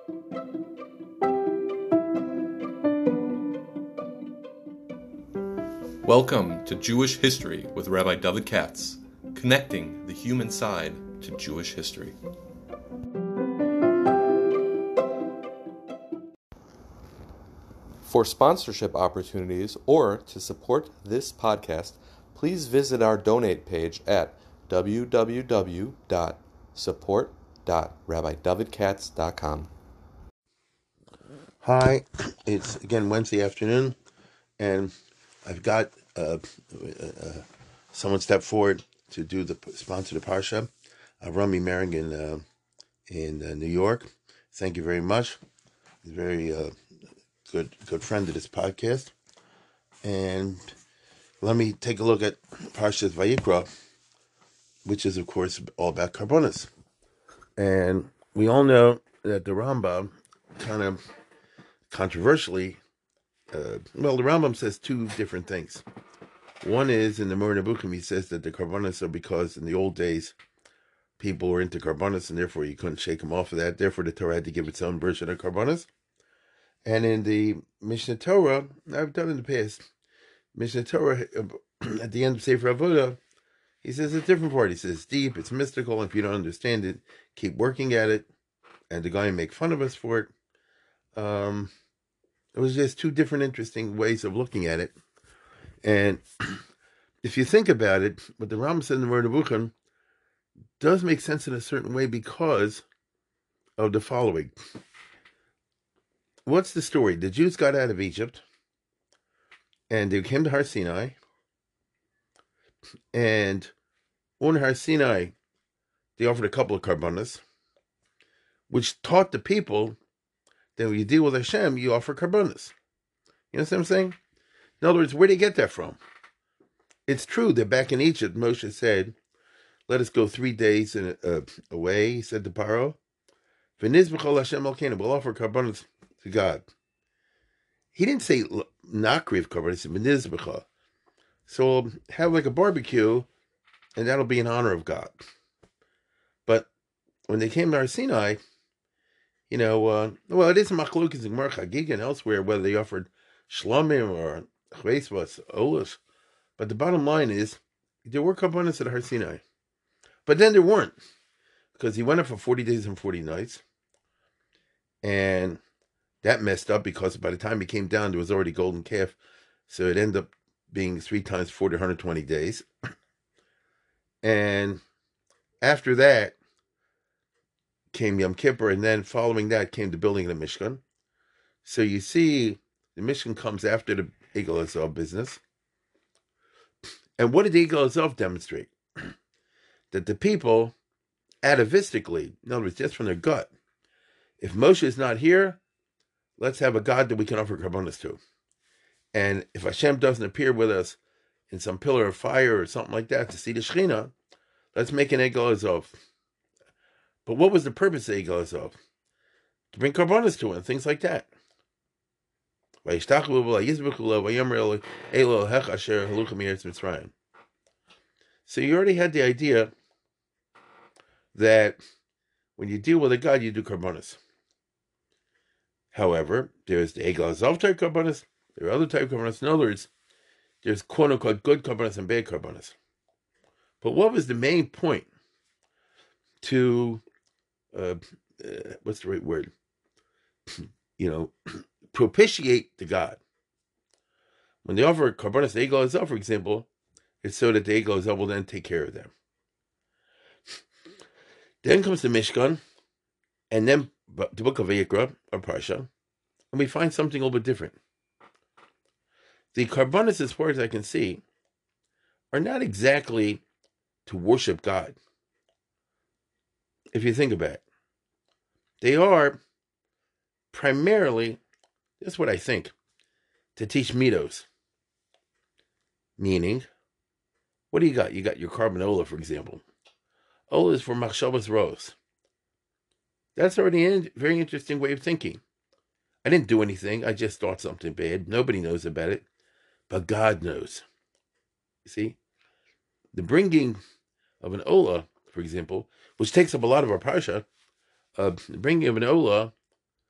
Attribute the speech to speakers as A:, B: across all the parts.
A: Welcome to Jewish History with Rabbi David Katz, connecting the human side to Jewish history. For sponsorship opportunities or to support this podcast, please visit our donate page at www.support.rabbidavidkatz.com.
B: Hi, it's again Wednesday afternoon, and I've got someone step forward to do the sponsor the parsha. Rami Merring in New York. Thank you very much. He's a very good friend of this podcast. And let me take a look at Parshas Vayikra, which is of course all about karbonos. And we all know that the Rambam kind of controversially. The Rambam says two different things. One is in the Moreh Nebuchim, he says that the karbonos are because in the old days people were into karbonos and therefore you couldn't shake them off of that. Therefore, the Torah had to give its own version of karbonos. And in the Mishnah Torah, I've done in the past, Mishnah Torah at the end of Sefer Avodah, he says a different part. He says it's deep, it's mystical. If you don't understand it, keep working at it. And the guy make fun of us for it. It was just two different interesting ways of looking at it. And if you think about it, what the Rambam said in the Moreh Nebuchim does make sense in a certain way because of the following. What's the story? The Jews got out of Egypt and they came to Har Sinai. And on Har Sinai, they offered a couple of karbonos, which taught the people that when you deal with Hashem, you offer karbonos. You know what I'm saying? In other words, where did they get that from? It's true that back in Egypt, Moshe said, let us go 3 days away, he said to Paro. V'nizbechol Hashem Elkeinu, we'll offer karbonos to God. He didn't say nakriv karbonos, he said v'nizbechol. So we'll have like a barbecue, and that'll be in honor of God. But when they came to Har Sinai, it is machlokes in Gemara Chagiga and elsewhere whether they offered shlomim or chveisvas, olas. But the bottom line is, there were karbonos at Har Sinai. But then there weren't, because he went up for 40 days and 40 nights. And that messed up because by the time he came down, there was already golden calf. So it ended up being 3 times 40, 120 days. And after that came Yom Kippur, and then following that came the building of the Mishkan. So you see, the Mishkan comes after the Egel Azov business. And what did the Egel Azov demonstrate? That the people, atavistically, in other words, just from their gut, if Moshe is not here, let's have a God that we can offer karbonos to. And if Hashem doesn't appear with us in some pillar of fire or something like that to see the Shekhinah, let's make an Egel Azov. But what was the purpose of Egel Azov? To bring karbonos to it and things like that. So you already had the idea that when you deal with a God, you do karbonos. However, there's the Egel Azov type karbonos, there are other type karbonos. In other words, there's quote unquote good karbonos and bad karbonos. But what was the main point to, what's the right word? Propitiate the God. When they offer karbonos to Egel Azov, for example, it's so that the Egel Azov will then take care of them. Then comes the Mishkan, and then the book of Vayikra, or Parsha, and we find something a little bit different. The karbonos, as far as I can see, are not exactly to worship God. If you think about it, they are primarily, that's what I think, to teach midos. Meaning, what do you got? You got your carbon-ola, for example. Ola is for machshavas rose. That's already a very interesting way of thinking. I didn't do anything. I just thought something bad. Nobody knows about it, but God knows. You see? The bringing of an Ola, for example, which takes up a lot of our parsha, the bringing of an Ola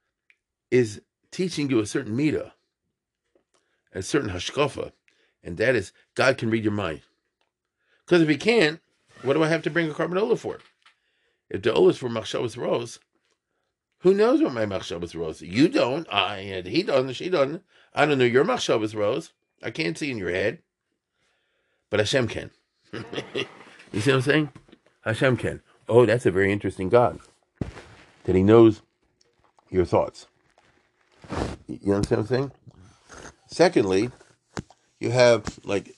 B: is teaching you a certain midah, a certain hashkafa, and that is God can read your mind. Because if he can't, what do I have to bring a carbon olah for? If the olah is for machshavas rose, who knows what my machshavas rose? You don't. He doesn't. She doesn't. I don't know your machshavas rose. I can't see in your head, but Hashem can. You see what I'm saying? Hashem can. Oh, that's a very interesting God. That he knows your thoughts. You understand what I'm saying? Secondly, you have like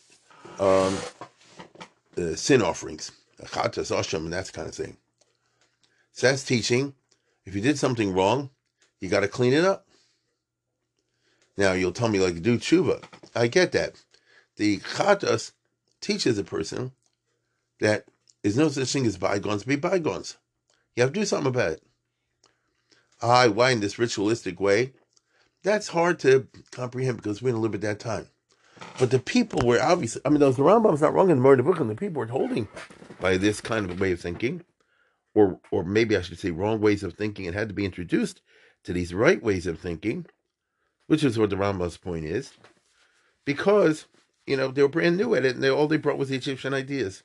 B: sin offerings, chatas, asham, and that kind of thing. So that's teaching. If you did something wrong, you got to clean it up. Now you'll tell me like do tshuva. I get that. The chatas teaches a person that there's no such thing as bygones be bygones. You have to do something about it. Why in this ritualistic way? That's hard to comprehend because we didn't live at that time. But the people were obviously, the Rambam's not wrong in the Moreh Nevuchim, the people were holding by this kind of way of thinking, or maybe I should say wrong ways of thinking, and had to be introduced to these right ways of thinking, which is what the Rambam's point is, because, they were brand new at it, and all they brought was the Egyptian ideas.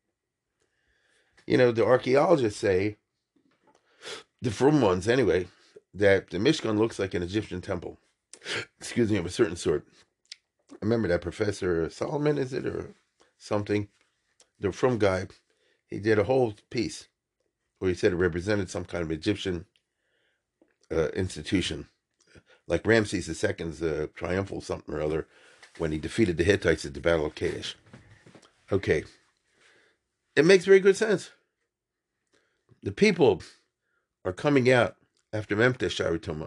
B: The archaeologists say, the frum ones anyway, that the Mishkan looks like an Egyptian temple. Excuse me, of a certain sort. I remember that Professor Solomon, is it, or something? The frum guy, he did a whole piece where he said it represented some kind of Egyptian institution, like Ramses II's triumphal something or other when he defeated the Hittites at the Battle of Kadesh. Okay. It makes very good sense. The people are coming out after Memphis Shari Tumah,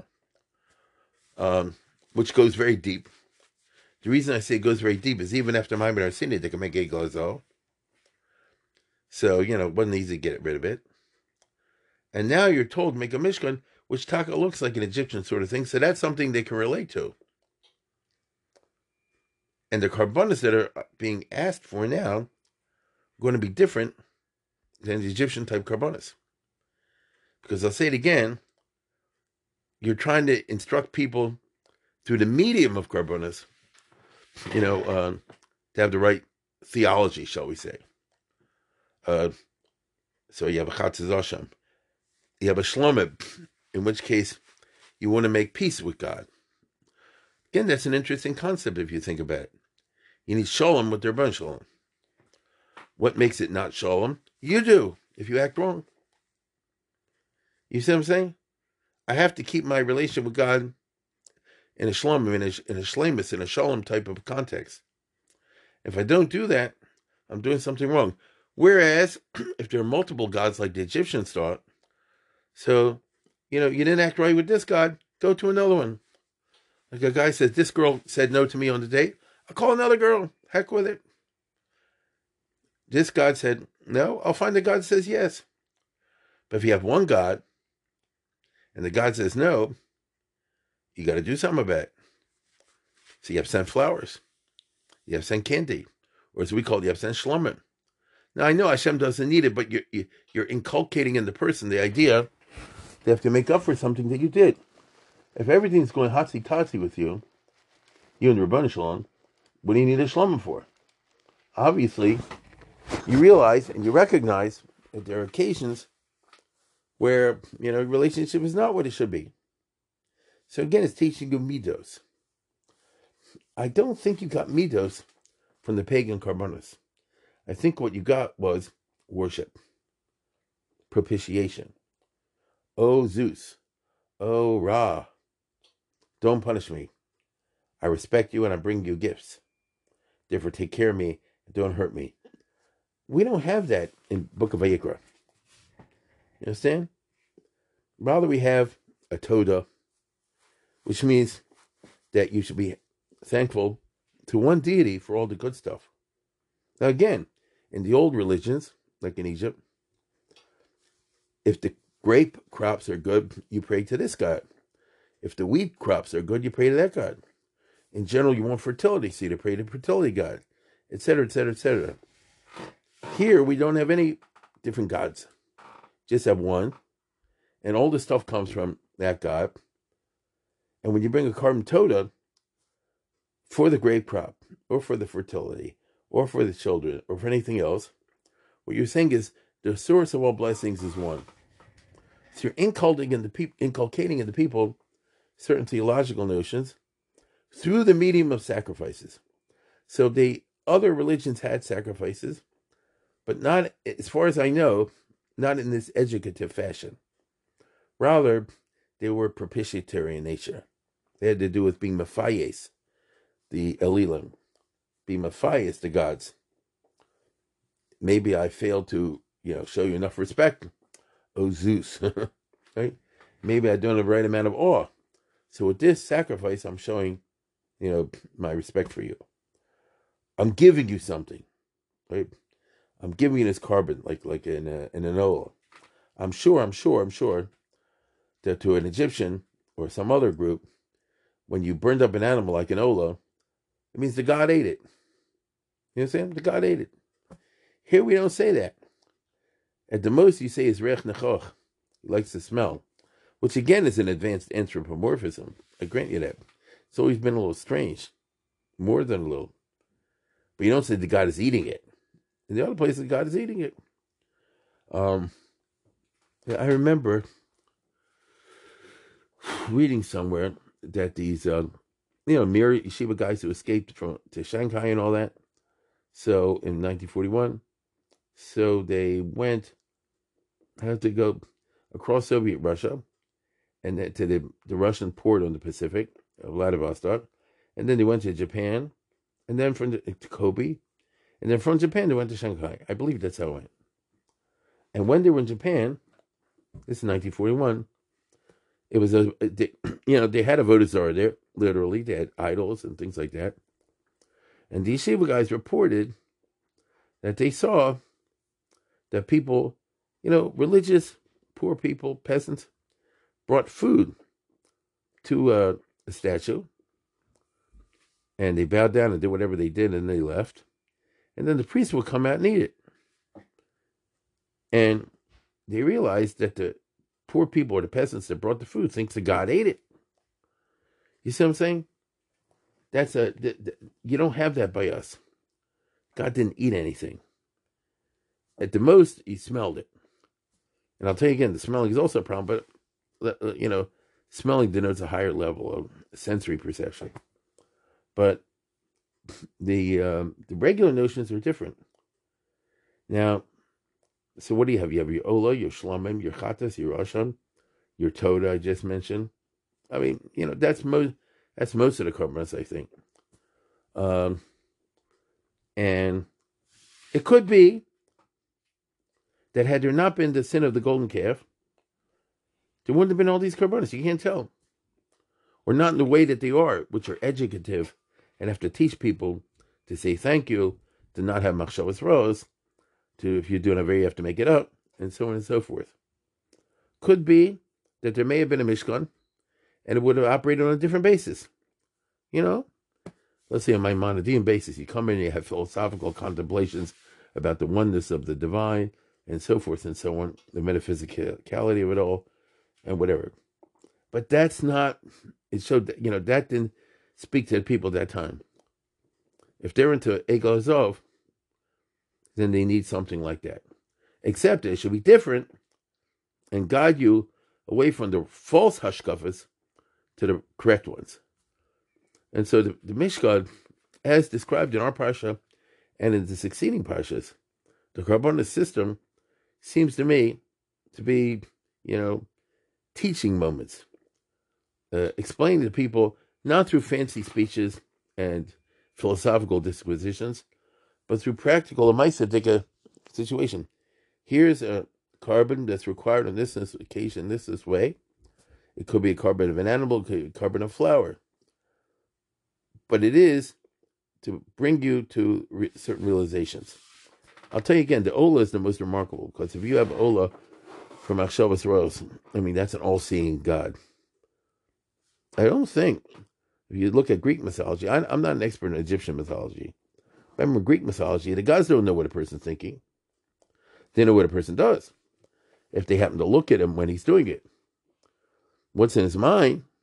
B: which goes very deep. The reason I say it goes very deep is even after Maimon Arsini, they can make Egel Hazal. So, it wasn't easy to get rid of it. And now you're told to make a Mishkan, which Taka looks like an Egyptian sort of thing, so that's something they can relate to. And the karbanos that are being asked for now are going to be different than the Egyptian type karbanos. Because I'll say it again, you're trying to instruct people through the medium of karbanos, to have the right theology, shall we say. So you have a chatzis asham. You have a shlomim, in which case you want to make peace with God. Again, that's an interesting concept if you think about it. You need shalom with their bun shalom. What makes it not shalom? You do, if you act wrong. You see what I'm saying? I have to keep my relationship with God in a shalom, in a shlemus, in a shalom type of context. If I don't do that, I'm doing something wrong. Whereas, if there are multiple gods like the Egyptians thought, so, you didn't act right with this God, go to another one. Like a guy says, this girl said no to me on the date, I'll call another girl, heck with it. This God said no, I'll find a God that says yes. But if you have one God, and the God says no, you got to do something about it. So you have to send flowers. You have to send candy. Or as we call it, you have to send shlomim. Now, I know Hashem doesn't need it, but you're inculcating in the person the idea they have to make up for something that you did. If everything's going hotsy-totsy with you and the Rebbeinu Shalom, what do you need a shlomim for? Obviously, you realize and you recognize that there are occasions where, relationship is not what it should be. So again, it's teaching you midos. I don't think you got midos from the pagan karbanos. I think what you got was worship, propitiation. Oh Zeus, oh Ra, don't punish me. I respect you and I bring you gifts. Therefore, take care of me and don't hurt me. We don't have that in Book of Vayikra. You understand? Rather, we have a Toda, which means that you should be thankful to one deity for all the good stuff. Now, again, in the old religions, like in Egypt, if the grape crops are good, you pray to this god. If the wheat crops are good, you pray to that god. In general, you want fertility, so you pray to the fertility god, etc., etc., etc. Here, we don't have any different gods. Just have one. And all the stuff comes from that god. And when you bring a carbon toda for the grape crop, or for the fertility, or for the children, or for anything else, what you're saying is the source of all blessings is one. So you're inculcating in the people certain theological notions through the medium of sacrifices. So the other religions had sacrifices, but not, as far as I know, not in this educative fashion. Rather, they were propitiatory in nature. They had to do with being Maphayes, the Elilim, being Maphayes, the gods. Maybe I failed to, show you enough respect, O Zeus, right? Maybe I don't have the right amount of awe. So with this sacrifice, I'm showing, my respect for you. I'm giving you something, right? I'm giving you this carbon, like in an ola. I'm sure that to an Egyptian or some other group, when you burned up an animal like an ola, it means the god ate it. You understand? The god ate it. Here we don't say that. At the most, you say is rech nechoch. He likes the smell, which again is an advanced anthropomorphism. I grant you that. It's always been a little strange, more than a little. But you don't say the god is eating it. In the other places, God is eating it. I remember reading somewhere that these, Mir Yeshiva guys who escaped to Shanghai and all that. So in 1941, so they had to go across Soviet Russia, and then to the Russian port on the Pacific, Vladivostok, and then they went to Japan, and then to Kobe. And then from Japan, they went to Shanghai. I believe that's how it went. And when they were in Japan, this is 1941, it was they had a Avodah Zarah there, literally. They had idols and things like that. And these Yeshiva guys reported that they saw that people, religious, poor people, peasants, brought food to a statue. And they bowed down and did whatever they did, and they left. And then the priest would come out and eat it. And they realized that the poor people or the peasants that brought the food thinks the god ate it. You see what I'm saying? You don't have that by us. God didn't eat anything. At the most, he smelled it. And I'll tell you again, the smelling is also a problem, but, smelling denotes a higher level of sensory perception. But the regular notions are different. Now, so what do you have? You have your Ola, your Shlamim, your Chatas, your Rosham, your Toda I just mentioned. I mean, that's most of the korbanos, I think. And it could be that had there not been the sin of the golden calf, there wouldn't have been all these korbanos. You can't tell. Or not in the way that they are, which are educative and have to teach people to say thank you, to not have machshavas rose, to if you're doing a very, you have to make it up, and so on and so forth. Could be that there may have been a Mishkan, and it would have operated on a different basis. Let's say on Maimonidean basis, you come in and you have philosophical contemplations about the oneness of the divine, and so forth and so on, the metaphysicality of it all, and whatever. But that's not, it showed that, that didn't speak to the people at that time. If they're into Egel Azov, then they need something like that. Except it should be different and guide you away from the false hashkafas to the correct ones. And so the Mishkan, as described in our parsha and in the succeeding parshas, the korbanos system seems to me to be, teaching moments. Explaining to people, not through fancy speeches and philosophical disquisitions, but through practical a situation. Here's a carbon that's required on this occasion, this way. It could be a carbon of an animal, it could be a carbon of flour. But it is to bring you to certain realizations. I'll tell you again, the Ola is the most remarkable, because if you have Ola from Machshavas Rose, that's an all-seeing God. I don't think, if you look at Greek mythology, I'm not an expert in Egyptian mythology. Remember, Greek mythology, the gods don't know what a person's thinking. They know what a person does, if they happen to look at him when he's doing it. What's in his mind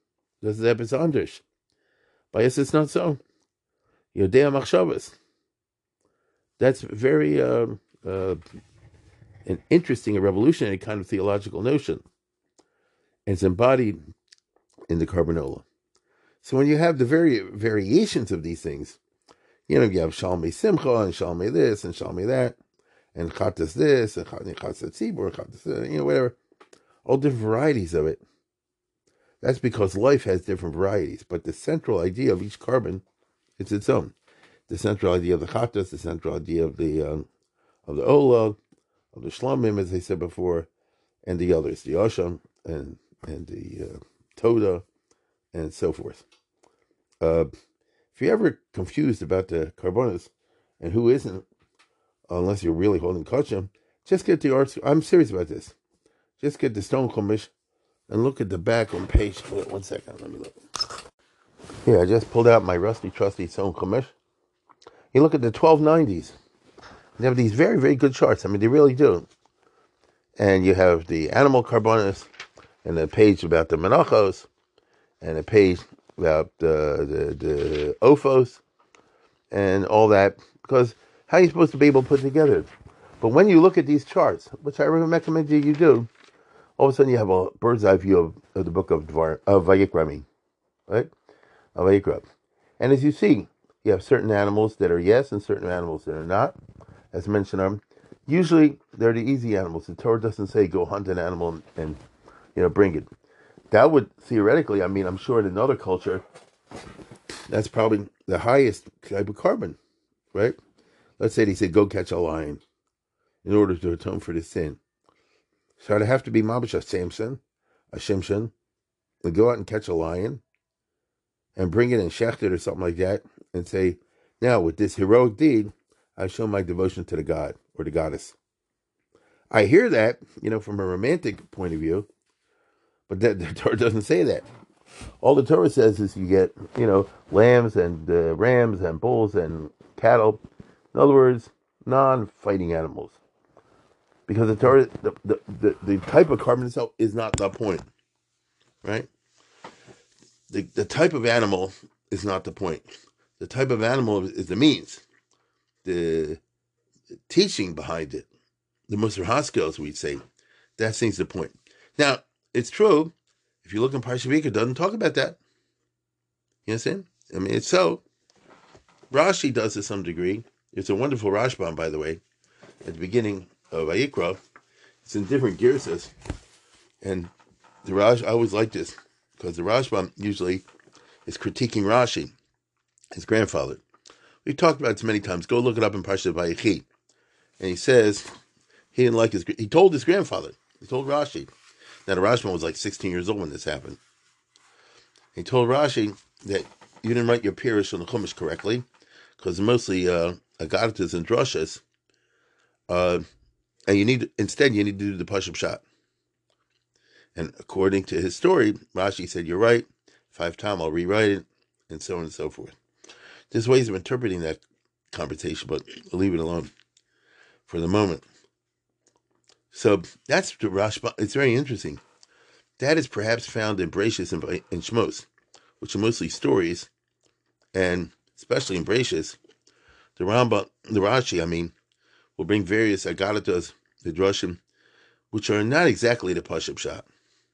B: Das ist etwas anders. By us, it's not so. Yodea machshavas. That's very an interesting, a revolutionary kind of theological notion. And it's embodied in the Carbanola. So when you have the variations of these things, you have Shalmei Simcha and Shalmei this and Shalmei that, and Chatas this and Chatas Tzibur, Chatas, whatever, all different varieties of it. That's because life has different varieties, but the central idea of each carbon, it's its own. The central idea of the Chatas, the central idea of the Ola, of the Shlamim, as I said before, and the others, the Osham and the Toda, and so forth. If you're ever confused about the Karbonos, and who isn't, unless you're really holding Kachim, just get the arts. I'm serious about this. Just get the Stone Chumash and look at the back on page. Wait, 1 second, let me look. Yeah, I just pulled out my rusty, trusty Stone Chumash. You look at the 1290s. They have these very, very good charts. I mean, they really do. And you have the animal Karbonos, and a page about the Menachos, and a page about the Ophos, and all that, because how are you supposed to be able to put together? But when you look at these charts, which I recommend you do, all of a sudden you have a bird's eye view of the book of Vayikra, right? Of Vayikra. And as you see, you have certain animals that are yes and certain animals that are not, as mentioned. Usually they're the easy animals. The Torah doesn't say go hunt an animal and bring it. That would theoretically, I'm sure in another culture, that's probably the highest type of carbon, right? Let's say they said, go catch a lion in order to atone for the sin. So I'd have to be Mabish, a Samson, a Shimshon, and go out and catch a lion and bring it and shecht it or something like that and say, now with this heroic deed, I show my devotion to the god or the goddess. I hear that, from a romantic point of view, but the Torah doesn't say that. All the Torah says is you get, lambs and rams and bulls and cattle. In other words, non-fighting animals. Because the Torah, the type of carbon itself is not the point, right? The type of animal is not the point. The type of animal is the means. The teaching behind it, the Musar Haskell, as we'd say, that seems the point. Now, it's true, if you look in Parsha Vayikra, it doesn't talk about that. You understand? It's so. Rashi does to some degree. It's a wonderful Rashbam, by the way, at the beginning of Vayikra. It's in different girsas. And I always like this, because the Rashbam usually is critiquing Rashi, his grandfather. We've talked about it many times. Go look it up in Parsha Vayechi. And he says he didn't like he told his grandfather, he told Rashi. Now the Rashbam was like 16 years old when this happened. He told Rashi that you didn't write your Pirush on the Chumash correctly, because mostly Agadatas and Drashas, and you need to do the Pashup Shot. And according to his story, Rashi said, you're right, 5 times I'll rewrite it, and so on and so forth. There's ways of interpreting that conversation, but I'll leave it alone for the moment. So that's the Rashba. It's very interesting. That is perhaps found in Bereshis and Shmos, which are mostly stories, and especially in Bereshis, the Rashi, will bring various Agadatas, the Drashim, which are not exactly the Pashup Shot.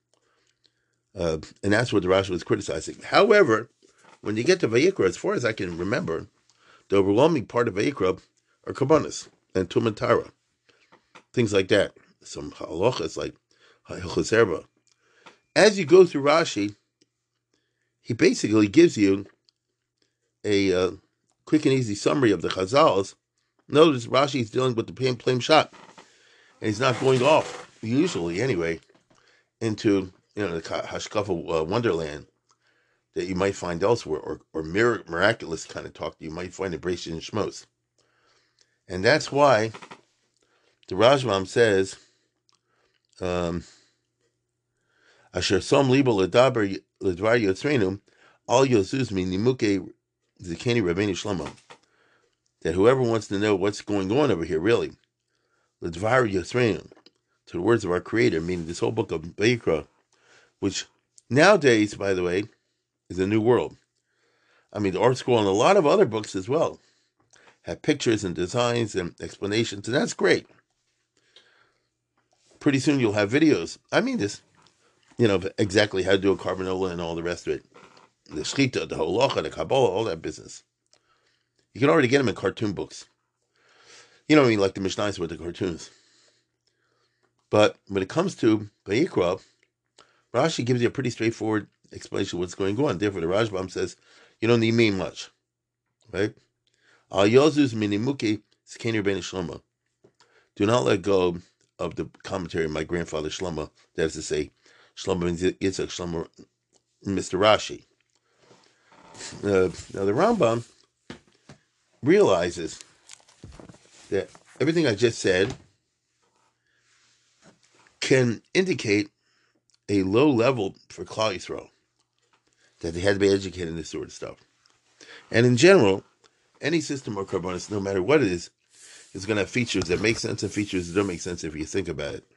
B: And that's what the Rashi was criticizing. However, when you get to Vayikra, as far as I can remember, the overwhelming part of Vayikra are Karbonos and Tumatara, things like that. Some halachas like Hilchos Erba. As you go through Rashi, he basically gives you a quick and easy summary of the Chazals. Notice Rashi is dealing with the plain shot, and he's not going off, usually anyway, into the Hashkafa wonderland that you might find elsewhere, or miraculous kind of talk that you might find in Bereshit and Shmos. And that's why the Rashbam says, Asher som libo ledaber ledvar yotzreinu, al yozuz mi nimuke zikeni Rabbeinu Shlomo. That whoever wants to know what's going on over here, really, ledvar yotzreinu, to the words of our Creator, meaning this whole book of Vayikra, which nowadays, by the way, is a new world. I mean, the Art Scroll and a lot of other books as well have pictures and designs and explanations, and that's great. Pretty soon you'll have videos. I mean this, of exactly how to do a carbanola and all the rest of it. The shchita, the holacha, the kabbalah, all that business. You can already get them in cartoon books. Like the Mishnahs with the cartoons. But when it comes to Vayikra, Rashi gives you a pretty straightforward explanation of what's going on. Therefore, the Rashbam says, you don't need me much. Right? Al Yozus minimuki skenir ben Shlomo. Do not let go of the commentary of my grandfather Shlomo. That is to say, Shlomo ben Yitzchak, Shlomo, Mr. Rashi. Now the Rambam realizes that everything I just said can indicate a low level for Klal Yisrael, that they had to be educated in this sort of stuff. And in general, any system or carbonis, no matter what it is going to have features that make sense and features that don't make sense if you think about it.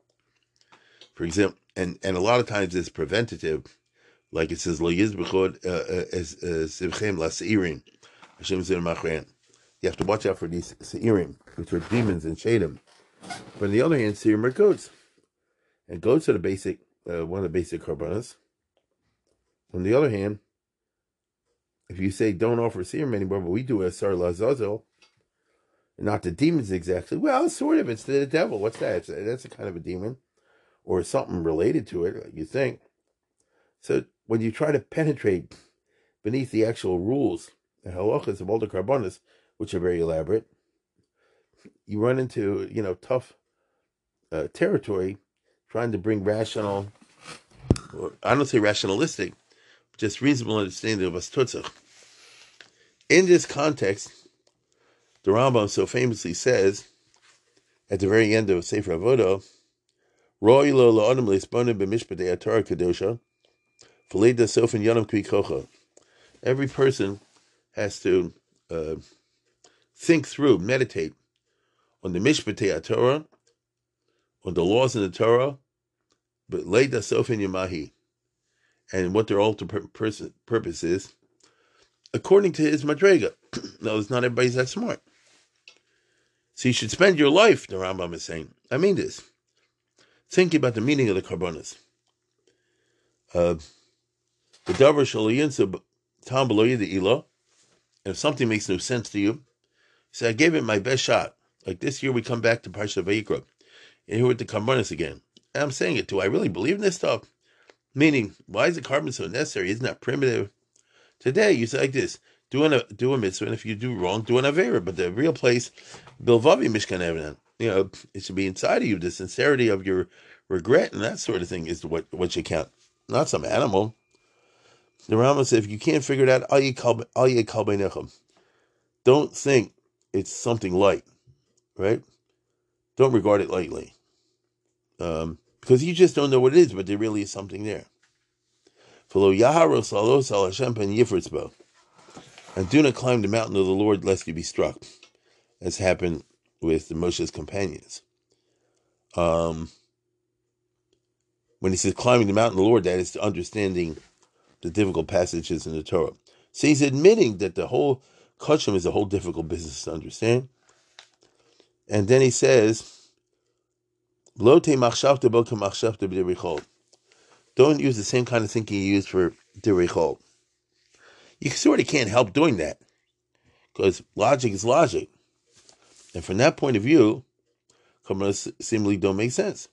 B: For example, and a lot of times it's preventative, like it says, Lo yizbechod sivchem la seirim, Hashem zir machran. You have to watch out for these seirim, which are demons and shadim. But on the other hand, seirim are goats. And goats are the basic, one of the basic carbonas. On the other hand, if you say don't offer serum anymore, but we do a Sar Lazazel, not the demons exactly, well, sort of, it's the devil. What's that? That's a kind of a demon, or something related to it, you think. So when you try to penetrate beneath the actual rules, the halachas of all the carbonas, which are very elaborate, you run into, tough territory, trying to bring rational, or I don't say rationalistic, just reasonable understanding of Astutzach. In this context, the Rambam so famously says, at the very end of Sefer Avodah, Ro'y lo la'adam le'isponim b'mishpatei Torah kadosha, v'leida sofen yonam kvi kocha. Every person has to think through, meditate on the mishpatei Torah, on the laws in the Torah, but leida sofen yamahi, and what their ultimate purpose is, according to his madrega. No, it's not everybody's that smart. So you should spend your life, the Rambam is saying, I mean this, thinking about the meaning of the carbonas. The davar shaloyinsa tam below the ilo, and if something makes no sense to you, say, I gave it my best shot. Like this year we come back to Parsha Vayikra, and here with the carbonas again. And I'm saying it, do I really believe in this stuff? Meaning, why is the carbon so necessary? Isn't that primitive? Today, you say like this, do a mitzvah, and if you do wrong, do an avera. But the real place, bilvavi mishkan evenan, it should be inside of you. The sincerity of your regret and that sort of thing is what you count, not some animal. The Rambam says, if you can't figure it out, al yeh kal beinechem. Don't think it's something light, right? Don't regard it lightly, because you just don't know what it is, but there really is something there. And do not climb the mountain of the Lord lest you be struck, as happened with Moshe's companions. When he says climbing the mountain of the Lord, that is understanding the difficult passages in the Torah. So he's admitting that the whole kachim is a whole difficult business to understand. And then he says, don't use the same kind of thinking you use for Divrei Chol. You sort of can't help doing that, because logic is logic. And from that point of view, carbonos seemingly don't make sense.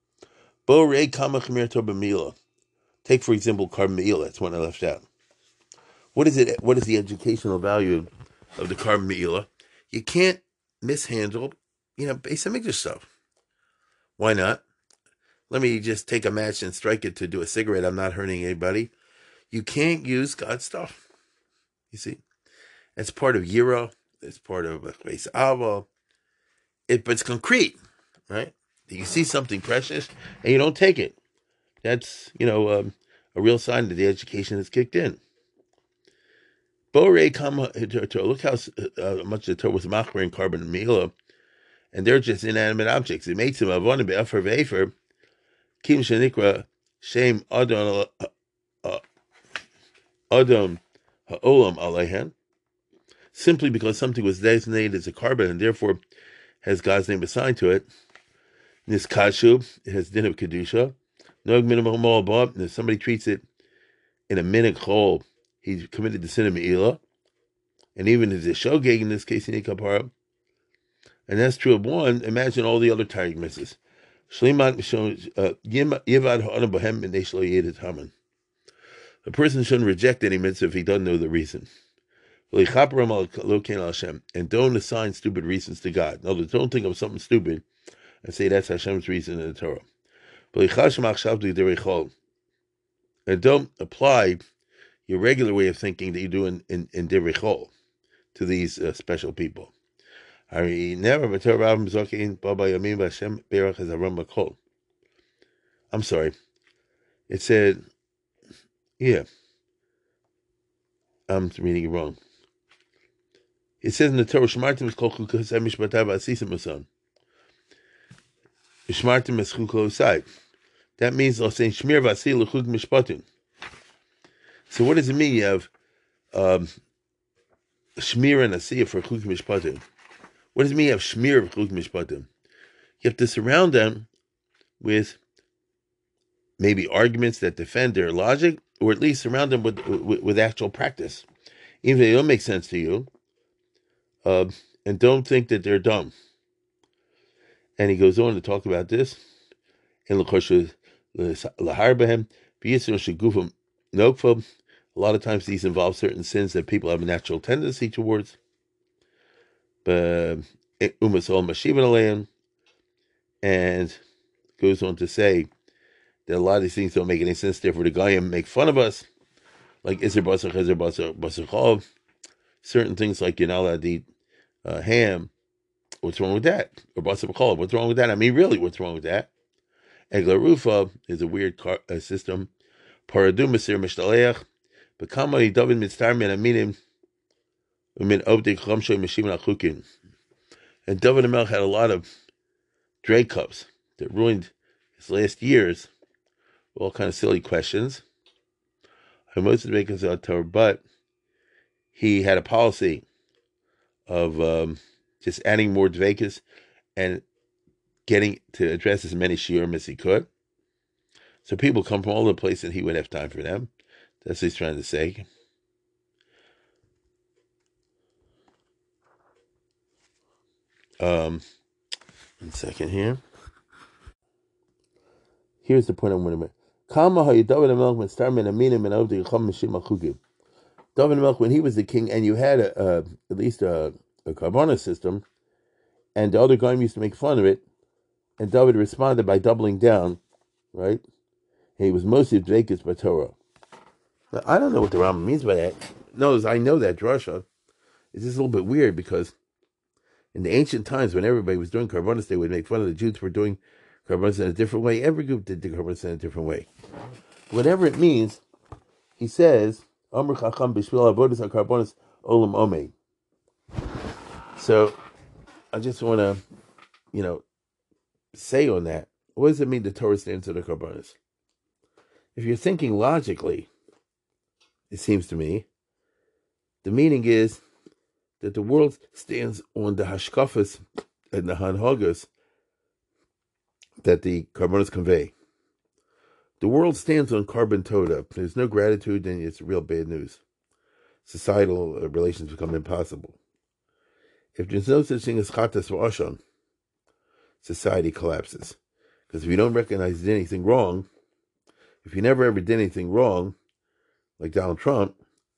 B: Take, for example, carbon me'ila. That's one I left out. What is it? What is the educational value of the carbon me'ila? You can't mishandle, Beis HaMikdash stuff. Why not? Let me just take a match and strike it to do a cigarette. I'm not hurting anybody. You can't use God's stuff. You see? It's part of Yira. It's part of Beis Ava. But it's concrete, right? You see something precious and you don't take it. That's, a real sign that the education has kicked in. Look how much the Torah was machmer in carbon and me'ila, and they're just inanimate objects. It makes them avonim be'afer ve'efer, kim shenikra shem adon Adam ha'olam alehen, simply because something was designated as a carbon and therefore has God's name assigned to it. Niskashu, it has din of kedusha. Nog minimum malabah, and if somebody treats it in a minute chol, he's committed the sin of me'ilah. And even if it's a shogeg, in this case, he need kapara. And that's true of one. Imagine all the other tiring misses. Shlimat yivad ha'ana bohem and they shlo yedit haman. A person shouldn't reject any mitzvah if he doesn't know the reason. And don't assign stupid reasons to God. In other words, don't think of something stupid and say that's Hashem's reason in the Torah. And don't apply your regular way of thinking that you do in Divrei Chol to these special people. I'm sorry. It said, yeah, I'm reading it wrong. It says in the Torah, Shmartim is called Chukosai Mishpatav Asisim Usan. Shmartim is Chukosai. That means they'll say Shmir Vasil Chuk Mishpatim. So what does it mean? You have Shmir and Asiyah for Chuk Mishpatim. What does it mean you have Shmir of Chuk Mishpatim? You have to surround them with maybe arguments that defend their logic, or at least surround them with actual practice. Even if they don't make sense to you, and don't think that they're dumb. And he goes on to talk about this. In Laharbahem, a lot of times these involve certain sins that people have a natural tendency towards. And goes on to say that a lot of these things don't make any sense, therefore the Goyim make fun of us, like Iser Basar, Chezer Basar, Basar Chov, certain things like you're not allowed to eat ham. What's wrong with that? Or Basar Chov, what's wrong with that? I mean, really, what's wrong with that? Egla Rufa is a weird system. Paradu Masir Mishtaleach, Bekama David Mitztar Men Aminim, Umin Obdik Chamshoy Meshim Achukin. And David Melch had a lot of Drake cups that ruined his last years. All kind of silly questions. But he had a policy of just adding more dvekas and getting to address as many shiurim as he could. So people come from all over the place and he would have time for them. That's what he's trying to say. One second here. Here's the point I'm going to make. David Melch, when he was the king, and you had at least a carbona system, and the other guy used to make fun of it, and David responded by doubling down, right? And he was mostly Dvekis Batorah. Now, I don't know what the Rambam means by that. No, I know that drasha. It's just a little bit weird because in the ancient times, when everybody was doing carbonas, they would make fun of the Jews for doing carbonas in a different way. Every group did the carbonas in a different way. Whatever it means, he says, Amr Chacham Bishvil Avodas HaKarbonas Olam Omei. So, I just want to, say on that, what does it mean the Torah stands to the carbonas? If you're thinking logically, it seems to me, the meaning is that the world stands on the hashkafas and the hanhagas that the carbonas convey. The world stands on carbon toda. If there's no gratitude, then it's real bad news. Societal relations become impossible. If there's no such thing as chatas v'ashon, society collapses. Because if you don't recognize you did anything wrong, if you never ever did anything wrong, like Donald Trump,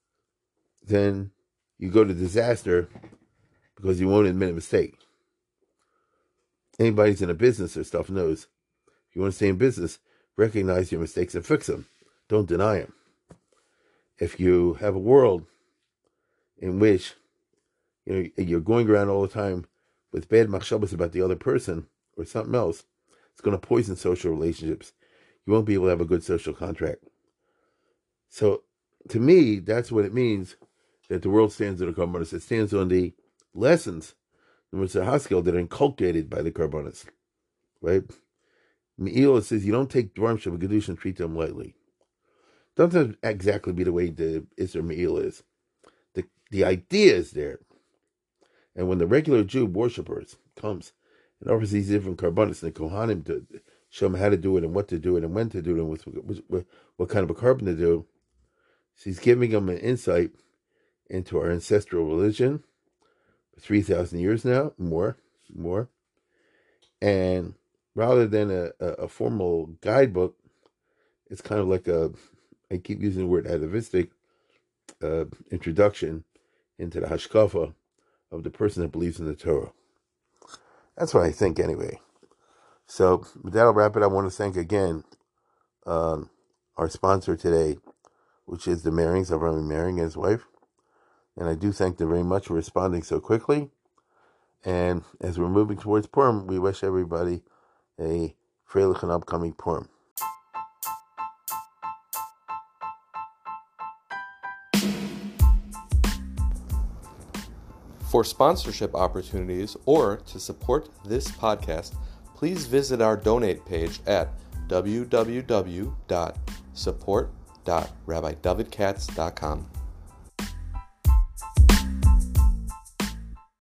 B: then you go to disaster because you won't admit a mistake. Anybody who's in a business or stuff knows, if you want to stay in business, recognize your mistakes and fix them. Don't deny them. If you have a world in which you're going around all the time with bad machshavos about the other person or something else, it's going to poison social relationships. You won't be able to have a good social contract. So, to me, that's what it means that the world stands on the carbonas. It stands on the lessons, the Mitzvah Haskell, that are inculcated by the carbonas. Right? Me'il says you don't take Dvarim Sheva Gedusha and treat them lightly. Doesn't exactly be the way the Isser Me'il is. The idea is there. And when the regular Jew worshippers comes and offers these different karbanos and the Kohanim to show him how to do it and what to do it and when to do it and what kind of a carbon to do, so he's giving them an insight into our ancestral religion for 3,000 years now, more. And rather than a formal guidebook, it's kind of like I keep using the word atavistic, introduction into the hashkafa of the person that believes in the Torah. That's what I think anyway. So with that, I'll wrap it. I want to thank again our sponsor today, which is the Marings of Rami Maring and his wife. And I do thank them very much for responding so quickly. And as we're moving towards Purim, we wish everybody a freilich and upcoming Purim.
A: For sponsorship opportunities or to support this podcast, please visit our donate page at www.support.rabbidavidkatz.com.